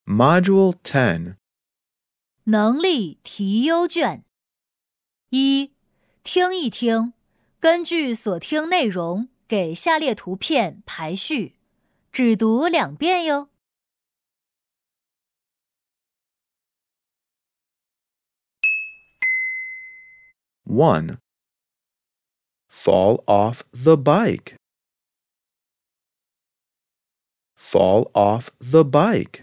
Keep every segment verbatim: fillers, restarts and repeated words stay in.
Module ten. 能力提优卷。一、听一听，根据所听内容给下列图片排序，只读两遍哟。 one. Fall off the bike. Fall off the bike.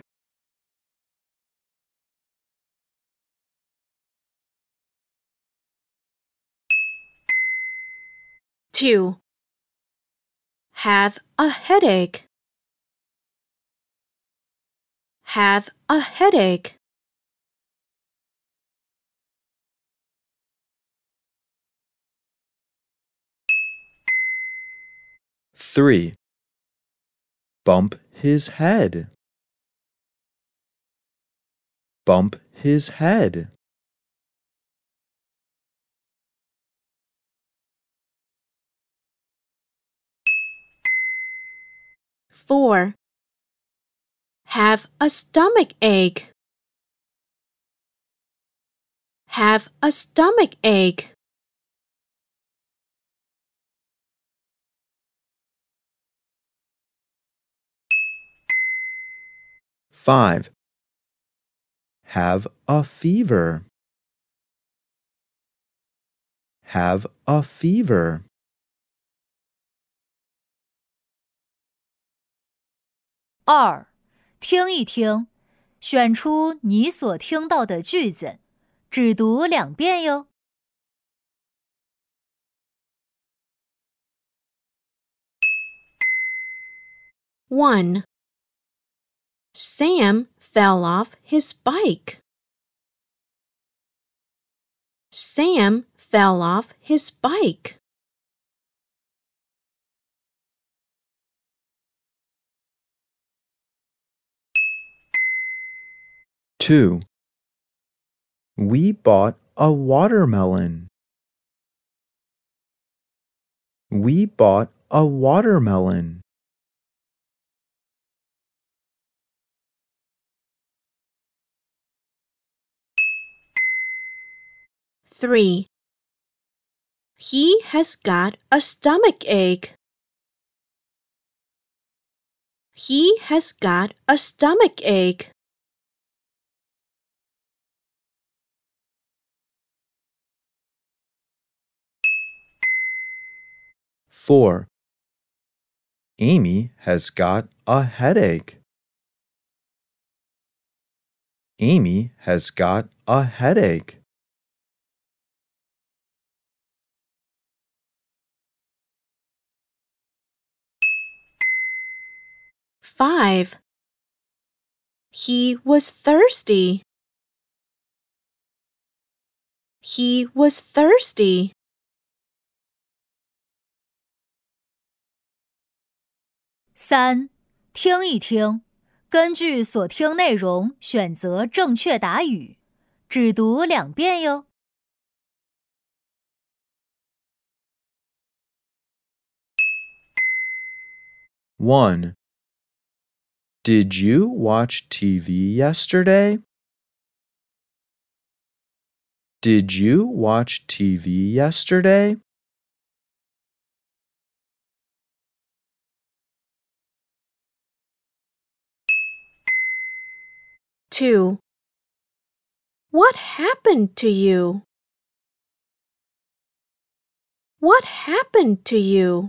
two. Have a headache. Have a headache. three. Bump his head. Bump his head. four. Have a stomach ache. Have a stomach ache. five. Have a fever. Have a fever. 二、听一听，选出你所听到的句子，只读两遍哟。 one. Sam fell off his bike. Sam fell off his bike. two. We bought a watermelon. We bought a watermelon. three. He has got a stomach ache. He has got a stomach ache. four. Amy has got a headache. Amy has got a headache. five. He was thirsty. He was thirsty. 三、听一听，根据所听内容选择正确答语，只读两遍哟。 one. Did you watch T V yesterday? Did you watch T V yesterday? two. What happened to you? What happened to you?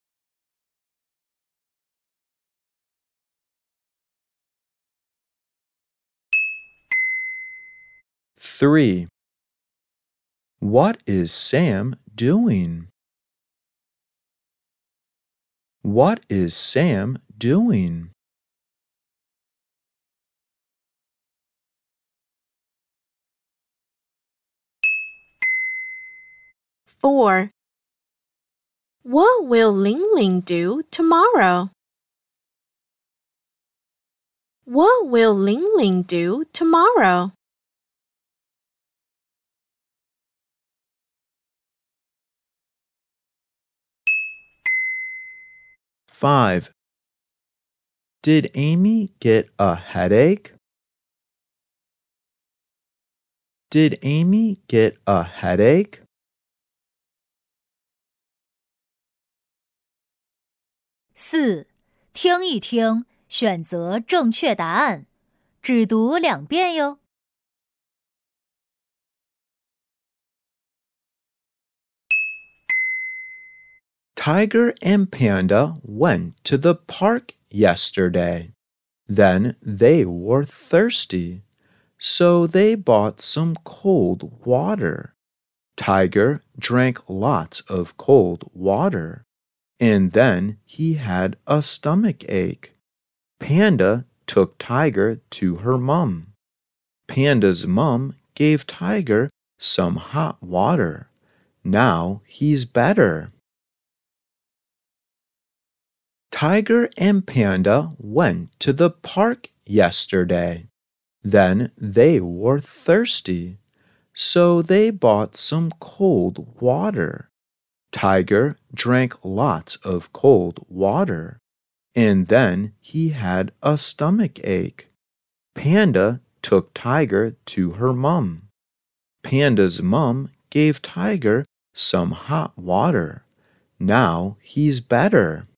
three. What is Sam doing? What is Sam doing? four. What will Ling Ling do tomorrow? What will Ling Ling do tomorrow? five. Did Amy get a headache? Did Amy get a headache? 四，听一听，选择正确答案，只读两遍哟。 Tiger and Panda went to the park yesterday. Then they were thirsty, so they bought some cold water. Tiger drank lots of cold water, and then he had a stomach ache. Panda took Tiger to her mum. Panda's mum gave Tiger some hot water. Now he's better. Tiger and Panda went to the park yesterday. Then they were thirsty, so they bought some cold water. Tiger drank lots of cold water, and then he had a stomach ache. Panda took Tiger to her mum. Panda's mum gave Tiger some hot water. Now he's better.